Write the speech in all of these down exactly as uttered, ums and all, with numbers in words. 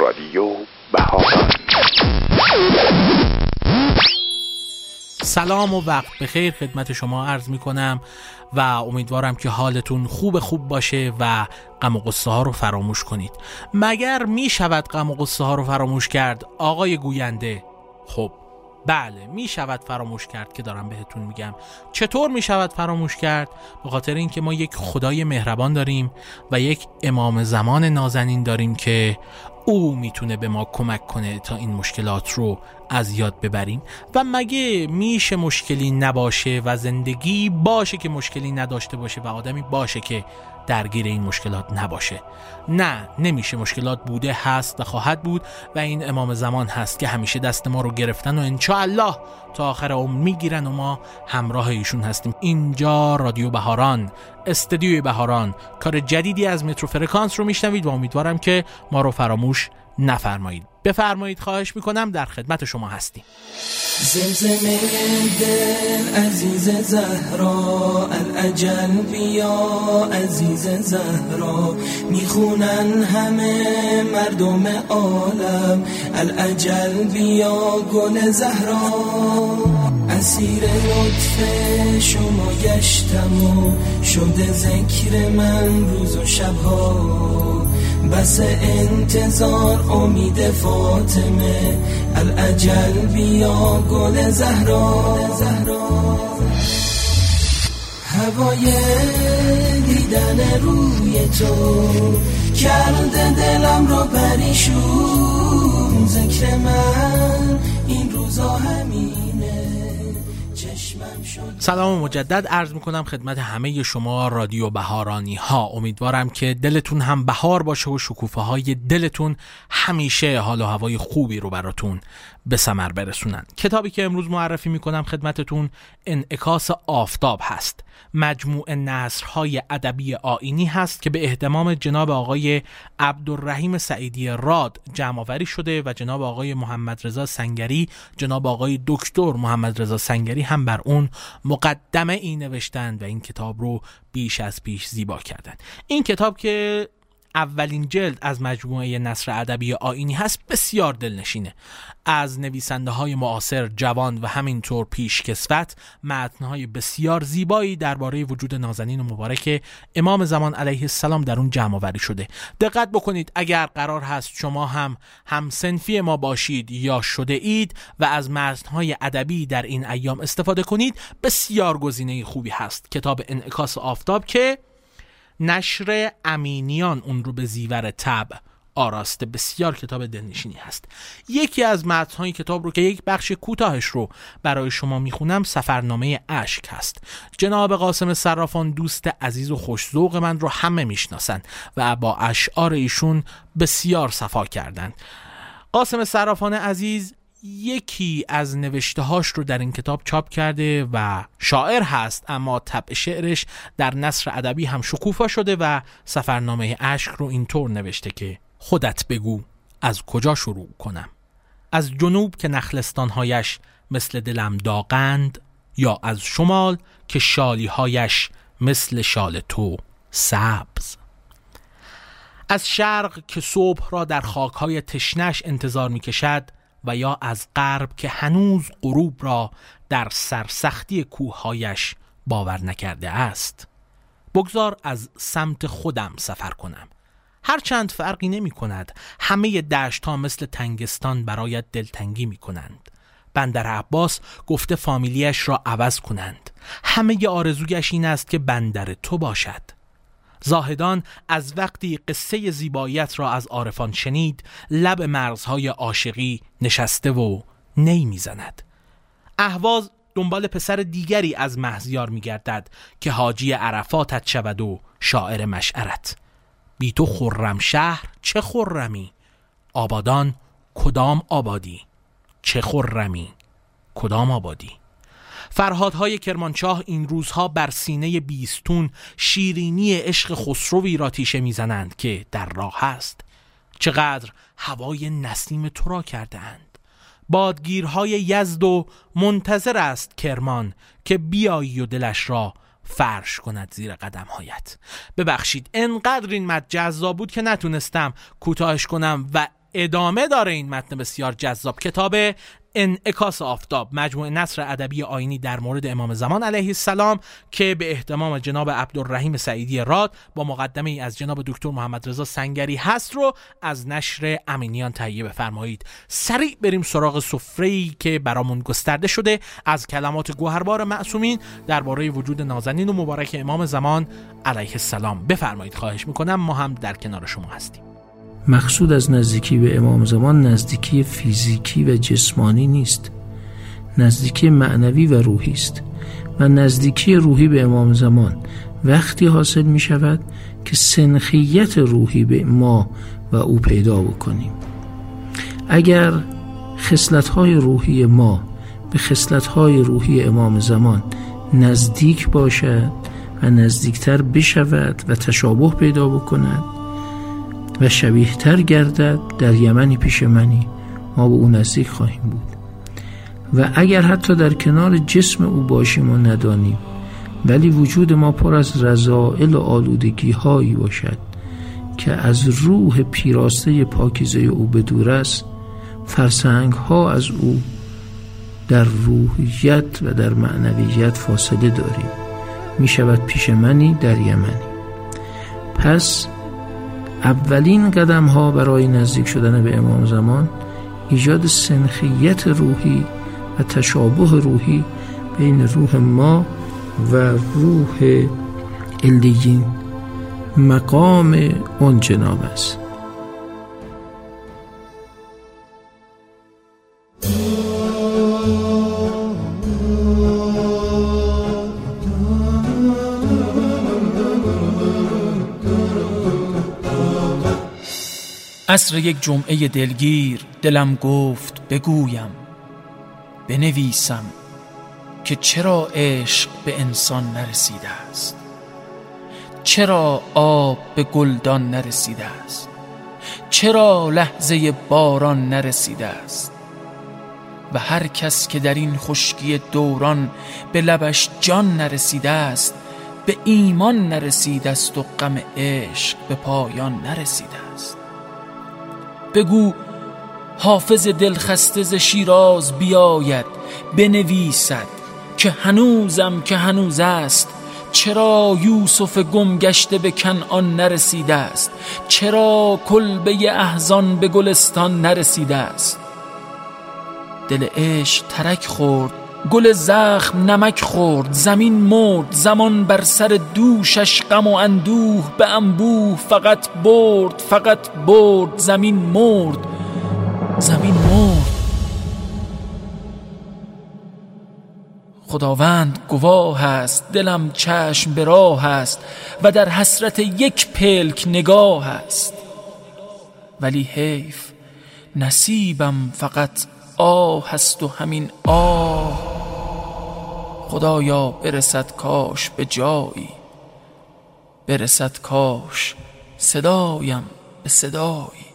رادیو بهاران. سلام و وقت بخیر خدمت شما عرض می کنم و امیدوارم که حالتون خوب خوب باشه و غم و غصه ها رو فراموش کنید. مگر می شود غم و غصه ها رو فراموش کرد آقای گوینده؟ خب بله می شود فراموش کرد که دارم بهتون میگم. چطور می شود فراموش کرد؟ به خاطر اینکه ما یک خدای مهربان داریم و یک امام زمان نازنین داریم که او میتونه به ما کمک کنه تا این مشکلات رو از یاد ببریم. و مگه میشه مشکلی نباشه و زندگی باشه که مشکلی نداشته باشه و آدمی باشه که درگیر این مشکلات نباشه؟ نه، نمیشه. مشکلات بوده، هست و خواهد بود و این امام زمان هست که همیشه دست ما رو گرفتن و انشاءالله تا آخر عمر میگیرن و ما همراه ایشون هستیم. اینجا رادیو بهاران، استدیوی بهاران، کار جدیدی از مترو فرکانس رو میشنوید و امیدوارم که ما رو فراموش نفرمایید. بفرمایید، خواهش میکنم، در خدمت شما هستیم. زمزمه دل عزیز زهرا، الاجل بیا عزیز زهرا، میخونن همه مردم عالم، الاجل بیا گل زهرا. اسیر لطف شما گشتم و شده ذکر من روز و شبها، بس انتظار امید فاطمه، الاجل بیا گل زهرا. هوای دیدن روی تو کرده دلم رو پریشون، ذکر من این روزا همینه. سلام مجدد عرض میکنم خدمت همه شما رادیو بهارانی ها. امیدوارم که دلتون هم بهار باشه و شکوفه های دلتون همیشه حال و هوای خوبی رو براتون به ثمر برسونن. کتابی که امروز معرفی میکنم خدمتتون انعکاس آفتاب هست. مجموعه نثرهای ادبی آیینی هست که به اهتمام جناب آقای عبدالرحیم سعیدی راد جمع آوری شده و جناب آقای محمد رضا سنگری، جناب آقای دکتر محمد رضا سنگری هم بر اون مقدمه ای نوشتن و این کتاب رو بیش از پیش زیبا کردن. این کتاب که اولین جلد از مجموعه نثر ادبی آیینی هست بسیار دلنشینه. از نویسنده های معاصر، جوان و همینطور پیشکسوت متن‌های بسیار زیبایی درباره وجود نازنین و مبارک امام زمان علیه السلام در اون جمع آوری شده. دقت بکنید، اگر قرار هست شما هم همسنفی ما باشید یا شده اید و از متن‌های ادبی در این ایام استفاده کنید، بسیار گزینه خوبی هست. کتاب انعکاس آفتاب که نشر امینیان اون رو به زیور طبع آراسته، بسیار کتاب دلنشینی هست. یکی از متن‌های کتاب رو که یک بخش کوتاهش رو برای شما میخونم سفرنامه اشک هست. جناب قاسم صرافان دوست عزیز و خوش‌ذوق من رو همه میشناسن و با اشعار ایشون بسیار صفا کردن. قاسم صرافان عزیز یکی از نوشته‌هاش رو در این کتاب چاپ کرده و شاعر هست، اما طبع شعرش در نثر ادبی هم شکوفا شده و سفرنامه اشک رو اینطور نوشته که خودت بگو از کجا شروع کنم، از جنوب که نخلستان‌هایش مثل دلم داغند، یا از شمال که شالی‌هایش مثل شال تو سبز، از شرق که صبح را در خاک‌های تشنش انتظار می‌کشد، و یا از غرب که هنوز غروب را در سرسختی کوه‌هایش باور نکرده است. بگذار از سمت خودم سفر کنم، هرچند فرقی نمی کند، همه دشت ها مثل تنگستان برایت دلتنگی می کنند. بندر عباس گفته فامیلیش را عوض کنند، همه آرزویش این است که بندر تو باشد. زاهدان از وقتی قصه زیباییت را از عارفان شنید، لب مرزهای عاشقی نشسته و نی میزند. اهواز دنبال پسر دیگری از مهزیار میگردد که حاجی عرفاتت شود و شاعر مشعرت. بی تو خرم شهر چه خرمی، آبادان کدام آبادی، چه خرمی کدام آبادی. فرهادهای کرمانشاه این روزها بر سینه بیستون شیرینی عشق خسروی را تیشه میزنند که در راه است. چقدر هوای نسیم تو را کرده اند. بادگیرهای یزد و منتظر است کرمان که بیایی و دلش را فرش کند زیر قدمهایت. ببخشید انقدر این متن جذاب بود که نتونستم کوتاهش کنم و ادامه داره این متن بسیار جذاب، کتاب انعکاس آفتاب، مجموعه نثر ادبی آیینی در مورد امام زمان علیه السلام که به اهتمام جناب عبدالرحیم سعیدی راد با مقدمه ای از جناب دکتر محمد رضا سنگری هست رو از نشر امینیان تهیه بفرمایید. سریع بریم سراغ سفره‌ای که برامون گسترده شده از کلمات گوهربار معصومین درباره وجود نازنین و مبارک امام زمان علیه السلام. بفرمایید، خواهش میکنم، ما هم در کنار شما هستیم. مقصود از نزدیکی به امام زمان نزدیکی فیزیکی و جسمانی نیست، نزدیکی معنوی و روحی است. و نزدیکی روحی به امام زمان وقتی حاصل می شود که سنخیت روحی به ما و او پیدا بکنیم. اگر خصلت‌های روحی ما به خصلت‌های روحی امام زمان نزدیک باشد و نزدیکتر بشود و تشابه پیدا بکند و شبیه تر گردد، در یمنی پیش منی ما به او نزدیک خواهیم بود. و اگر حتی در کنار جسم او باشیم و ندانیم، ولی وجود ما پر از رذائل و آلودگی هایی باشد که از روح پیراسته پاکیزه او بدور است، فرسنگ ها از او در روحیت و در معنویت فاصله داریم، می شود پیش منی در یمنی. پس اولین قدم ها برای نزدیک شدن به امام زمان ایجاد سنخیت روحی و تشابه روحی بین روح ما و روح علیین، مقام اون جناب است. عصر یک جمعه دلگیر دلم گفت بگویم، بنویسم که چرا عشق به انسان نرسیده است، چرا آب به گلدان نرسیده است، چرا لحظه باران نرسیده است. و هر کس که در این خشکی دوران به لبش جان نرسیده است، به ایمان نرسیده است و غم عشق به پایان نرسیده است. بگو حافظ دلخسته ز شیراز بیاید، بنویسد که هنوزم که هنوز است، چرا یوسف گم گشته به کنعان نرسیده است، چرا کلبه احزان به گلستان نرسیده است. دل عشق ترک خورد، گل زخم نمک خورد، زمین مرد، زمان بر سر دوشش غم و اندوه به انبوه فقط برد فقط برد، زمین مرد زمین مرد. خداوند گواه است، دلم چشم به راه است و در حسرت یک پلک نگاه است. ولی حیف نصیبم فقط آه است و همین آه خدایا برسد کاش به جایی، برسد کاش صدایم به صدایی.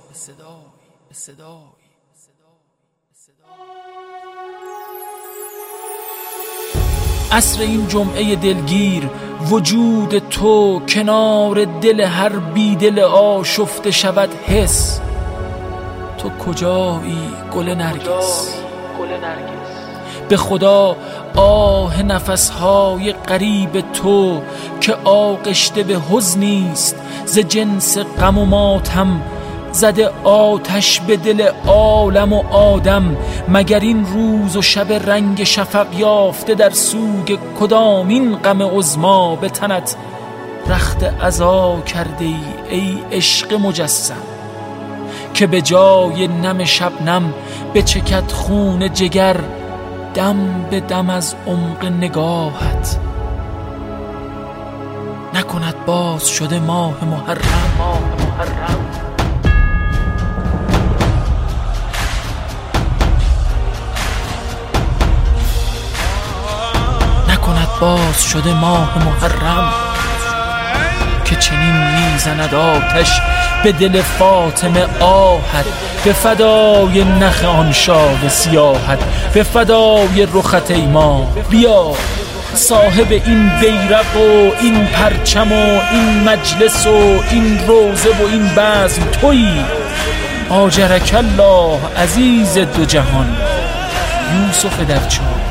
عصر این جمعه دلگیر وجود تو کنار دل هر بی دل آشفته شود حس. تو کجایی گل نرگس؟ به خدا آه نفسهای قریب تو که آغشته به حزنیست، ز جنس غم و ماتم زده آتش به دل عالم و آدم. مگر این روز و شب رنگ شفق یافته در سوگ کدامین غم عظما به تنت رخت عزا کرده ای ای عشق مجسم، که به جای نم شبنم بچکد خون جگر دم به دم از عمق نگاهت. نکند باز شده ماه محرم، ماه محرم نکند باز شده ماه محرم که چنین میزند آتش به دل فاطمه آهت. به فدای نخ آن شاه سیاحت، به فدای رخت ایما بیا. صاحب این بیرق و این پرچم و این مجلس و این روزه و این بزم تویی. آجرک الله عزیز دو جهان یوسف در چاه.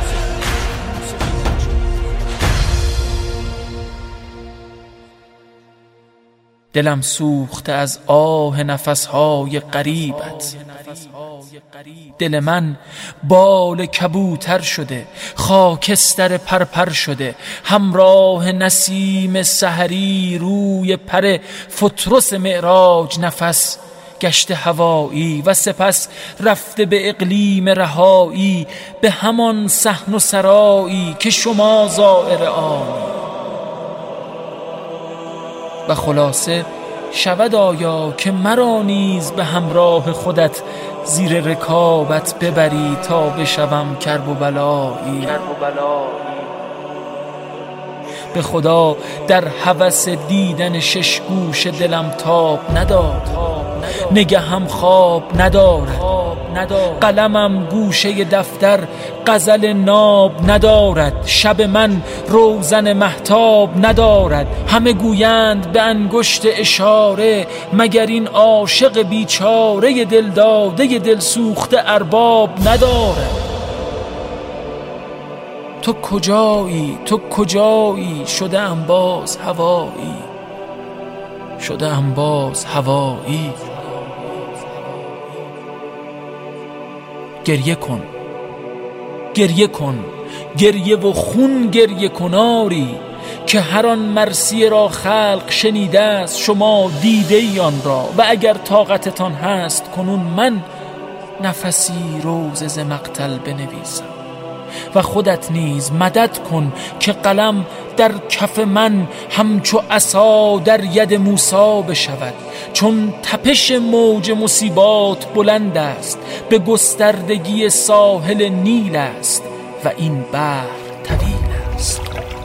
دلم سوخته از آه نفسهای غریبت، دل من بال کبوتر شده، خاکستر پرپر شده، همراه نسیم سحری روی پر فترس معراج نفس گشت هوایی و سپس رفته به اقلیم رهایی، به همان صحن و سرایی که شما زائر آنی. و خلاصه شود آیا که مرا نیز به همراه خودت زیر رکابت ببری تا بشوم کرب و بلایی. به خدا در هوس دیدن شش گوش دلم تاب نداد، نگهم خواب ندارد، قلمم گوشه دفتر غزل ناب ندارد، شب من روزن مهتاب ندارد. همه گویند به انگشت اشاره مگر این عاشق بیچاره دل داده دل سوخته ارباب ندارد. تو کجایی تو کجایی شده ام باز هوایی، شده ام باز هوایی. گریه کن گریه کن گریه و خون گریه کناری، که هر آن مرثیه را خلق شنیده است شما دیده ای آن را. و اگر طاقتتان هست کنون من نفسی روزه ز مقتل بنویسم، و خودت نیز مدد کن که قلم در کف من همچو عصا در ید موسی بشود. چون تپش موج مصیبات بلند است، به گستردگی ساحل نیل است، و این بحر طویل است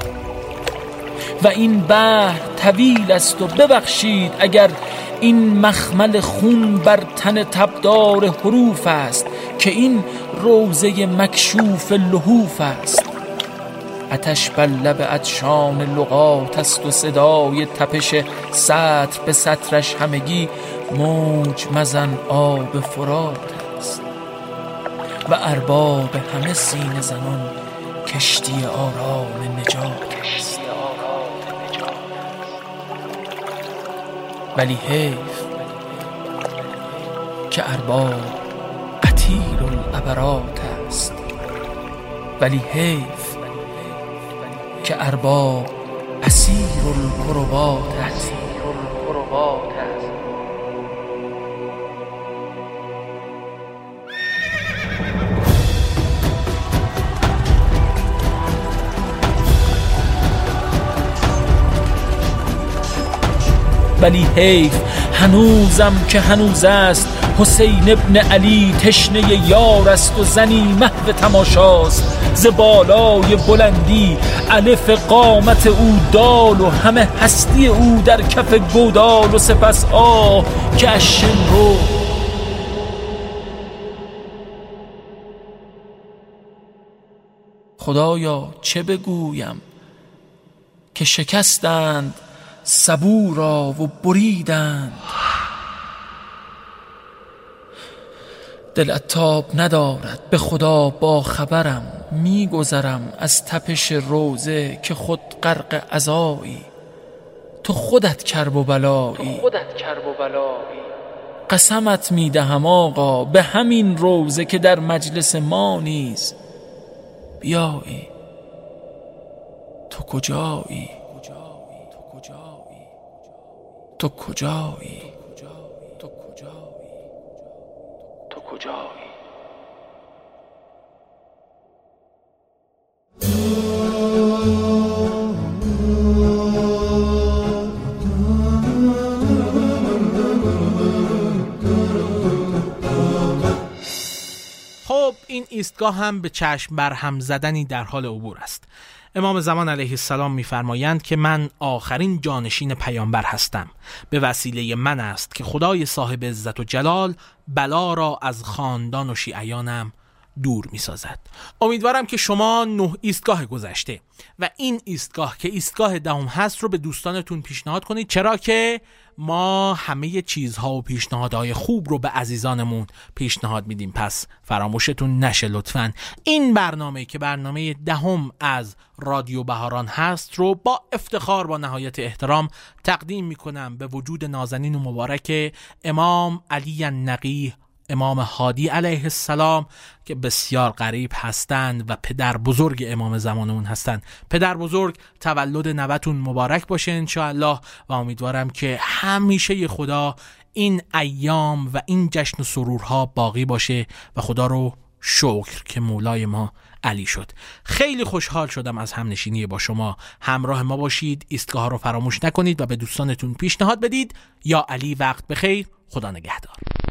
و این بحر طویل است. و ببخشید اگر این مخمل خون بر تن تبدار حروف است، که این روزه مکشوف لحوف است. آتش بر لب عطشان لغات است و صدای تپش سطر به سطرش همگی موج مزن آب فرات است. و ارباب همه سینه زنان کشتی آرام نجات است. ولی حیف که ارباب قتیل العبرات است. ولی حیف که ارباب اسیر القربات است. ولی حیف هنوزم که هنوز است حسین ابن علی تشنه یار است و زنی محو تماشاست. ز بالای بلندی الف قامت او دال و همه هستی او در کف گودال. و سپس آه که اشن رو خدایا چه بگویم که شکستند سبو را و بریدند. دلت تاب ندارد به خدا با خبرم، میگذرم از تپش روزه که خود غرق عزایی. تو خودت کرب و بلایی، قسمت میدهم آقا به همین روزه که در مجلس ما نیز بیایی. تو کجایی تو کجایی تو کجایی تو کجایی خب این ایستگاه هم به چشم برهم زدنی در حال عبور است. امام زمان علیه السلام می‌فرمایند که من آخرین جانشین پیامبر هستم. به وسیله من است که خدای صاحب عزت و جلال بلا را از خاندان و شیعیانم دور می سازد. امیدوارم که شما نه ایستگاه گذشته و این ایستگاه که ایستگاه دهم هست رو به دوستانتون پیشنهاد کنید، چرا که ما همه چیزها و پیشنهادهای خوب رو به عزیزانمون پیشنهاد میدیم، پس فراموشتون نشه لطفاً. این برنامه که برنامه دهم از رادیو بهاران هست رو با افتخار با نهایت احترام تقدیم میکنم به وجود نازنین و مبارک امام علی النقی، امام هادی علیه السلام، که بسیار قریب هستند و پدر بزرگ امام زمانمون هستند. پدر بزرگ تولد نوتون مبارک باشه انشاءالله و امیدوارم که همیشه خدا این ایام و این جشن و سرورها باقی باشه و خدا رو شکر که مولای ما علی شد. خیلی خوشحال شدم از همنشینی با شما. همراه ما باشید، ایستگاه ها رو فراموش نکنید و به دوستانتون پیشنهاد بدید. یا علی وقت بخیر، خدا نگهدار.